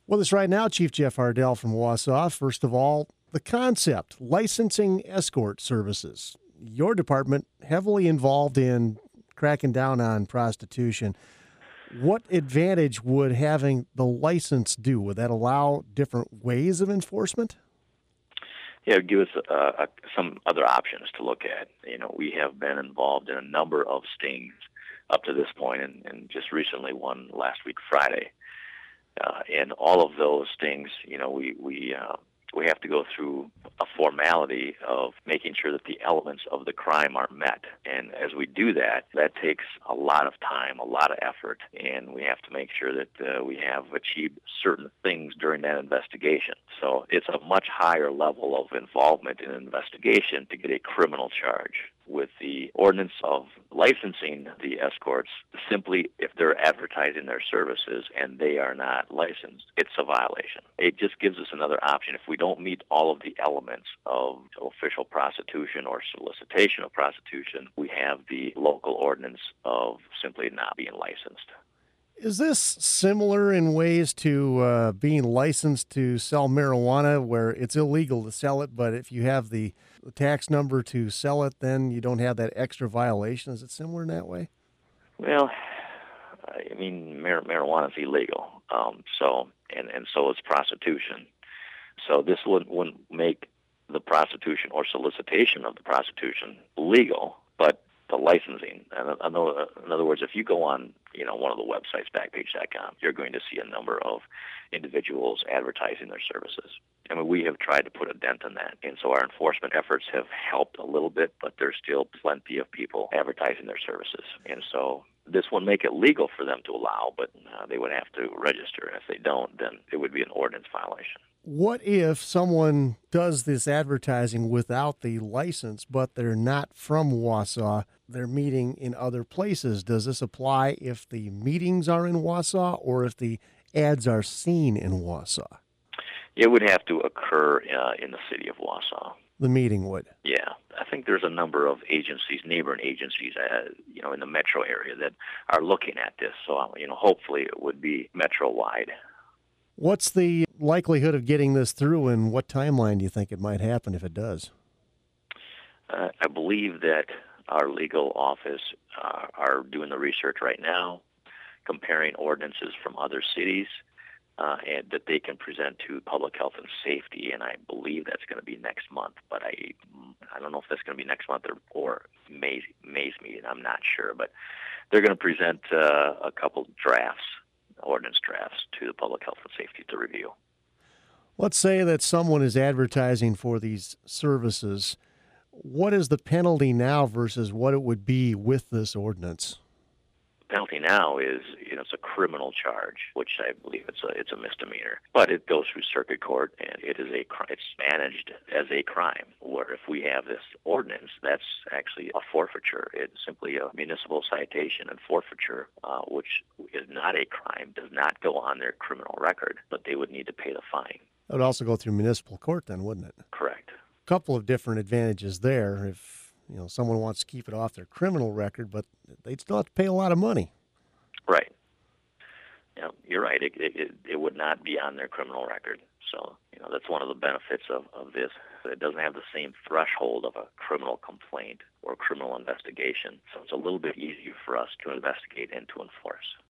With us right now, Chief Jeff Hardell from Wausau. First of all, the concept, licensing escort services. Your department heavily involved in cracking down on prostitution. What advantage would having the license do? Would that allow different ways of enforcement? Yeah, it would give us some other options to look at. We have been involved in a number of stings up to this point, and just recently one last week Friday. And all of those things, we have to go through a formality of making sure that the elements of the crime are met. And as we do that, that takes a lot of time, a lot of effort, and we have to make sure that we have achieved certain things during that investigation. So it's a much higher level of involvement in an investigation to get a criminal charge. With the ordinance of licensing the escorts, simply if they're advertising their services and they are not licensed, it's a violation. It just gives us another option. If we don't meet all of the elements of official prostitution or solicitation of prostitution, we have the local ordinance of simply not being licensed. Is this similar in ways to being licensed to sell marijuana, where it's illegal to sell it, but if you have the tax number to sell it, then you don't have that extra violation? Is it similar in that way? Well, I mean, marijuana is illegal, so is prostitution. So this wouldn't make the prostitution or solicitation of the prostitution legal, but the licensing. In other words, if you go on, one of the websites, Backpage.com, you're going to see a number of individuals advertising their services. I mean, we have tried to put a dent in that, and so our enforcement efforts have helped a little bit, but there's still plenty of people advertising their services. And so this would make it legal for them to allow, but they would have to register. And if they don't, then it would be an ordinance violation. What if someone does this advertising without the license, but they're not from Wausau? They're meeting in other places. Does this apply if the meetings are in Wausau or if the ads are seen in Wausau? It would have to occur in the city of Wausau. The meeting would? Yeah. I think there's a number of agencies, neighboring agencies, in the metro area that are looking at this. So, hopefully it would be metro-wide. What's the likelihood of getting this through, and what timeline do you think it might happen if it does? I believe that our legal office are doing the research right now, comparing ordinances from other cities, and that they can present to public health and safety, and I believe that's going to be next month. But I don't know if that's going to be next month or May's meeting. I'm not sure, but they're going to present a couple drafts, ordinance drafts, to the public health and safety to review. Let's say that someone is advertising for these services. What is the penalty now versus what it would be with this ordinance? The penalty now is, it's a criminal charge, which I believe it's a misdemeanor, but it goes through circuit court, and it's managed as a crime. Where if we have this ordinance, that's actually a forfeiture. It's simply a municipal citation and forfeiture, which is not a crime, does not go on their criminal record, but they would need to pay the fine. It would also go through municipal court then, wouldn't it? Correct. A couple of different advantages there. If someone wants to keep it off their criminal record, but they'd still have to pay a lot of money. Right. Yeah, you're right. It would not be on their criminal record. So, that's one of the benefits of this. It doesn't have the same threshold of a criminal complaint or criminal investigation. So it's a little bit easier for us to investigate and to enforce.